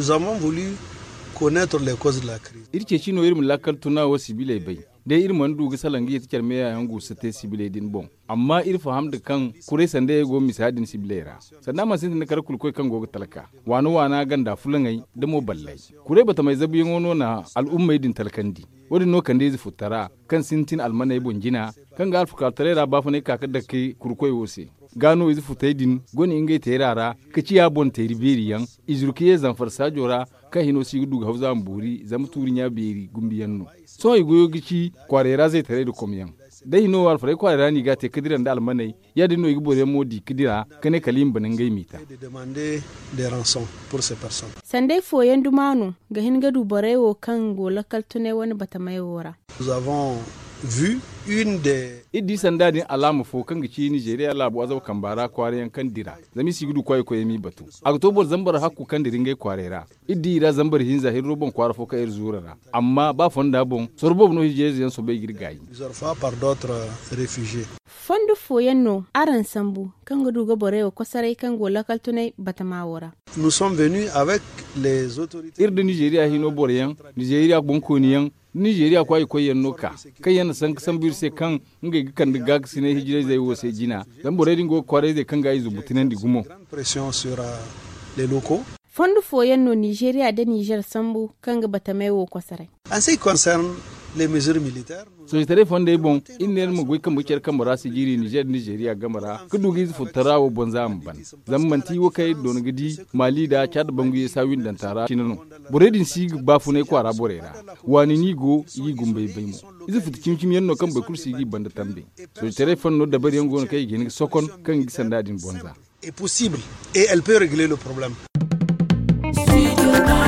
Nous avons voulu connaître les causes de la crise. Irke chino irin lakal tuna wa sibile bai. Dai irin mandu ga salangi ya tikar meya yangu sate sibile din bon. Amma irfa hamda kan kure sande ya go misadin sibilera. Sannan ma sin kar kulkoi kan go talaka. Wani wana ganda fulangai da mo ballai. Kure bata mai zabi ngono na al'ummai din talakandi. Wadi no kan dai futara kan sintin almanai bonjina kan ga alfuka tarera ba fa ne kaka da kai kurkoi wose. Gano izi futaidin goni ingai terara kaci ya bon teriberiyan izurkiye zanfar sajora kan hino si gudu hauza mburi zamturi nya beri gumbiyanno so igoyo gici kwarera zai tare da komyan dai hino wal fare kwarera ni ga te kidiran da almanai ya dinno igi bore modi kidira kane kalim banan gai mita De demander des rançons pour ces personnes. Sandai foyen dumano ga hin gadu barewo kan gola kaltune wani bata mai wora. Nous avons vu une des iddi sandadin alama fo kan gici Nigeria labu azaw kambara kwariyan kan dira zami sigudu kwai ko yemi batu october zambar hakku kan dirin gai kwarera iddi ira zambar hinza hin robon kwara fo ka ir zurara amma ba fonda bon sorbo no hijezi yan so bai girgayi plusieurs fois par d'autres réfugiés. Fondu foyen no aran sambu kan gadu ga barewo kwasarai kan gola kaltune bata ma wora. Nous sommes venus avec les autorités. irda Nigeria hino boryan Nigeria bonkoniyan Nigeria kwai koyen noka kai yana san birse kan ngai kan diga sine hijire zai wo sai jina dan bore dingo kware zai kan ga izu butinan digumo Pression sur les locaux. Fondu foyen no Nigeria da Niger sambu kan ga bata mai wo kwasarai. En ce qui concerne les mesures militaires, so tare fonde bon inel mu goi kan bucer kan mara si jiri Nigeria gamara kudu giz futara wo bonza amban zammanti wo kai don gidi Mali da Chad bangu ya sawin dan tara kinano boredin sig bafu ne kwara borera wani ni go yi gumbe bai mu izu futu kimkim yanno kan bai kursi gi banda tambe so tare fonno da bari yango kai gini sokon kan gi sandadin bonza est possible et elle peut régler le problème. Studio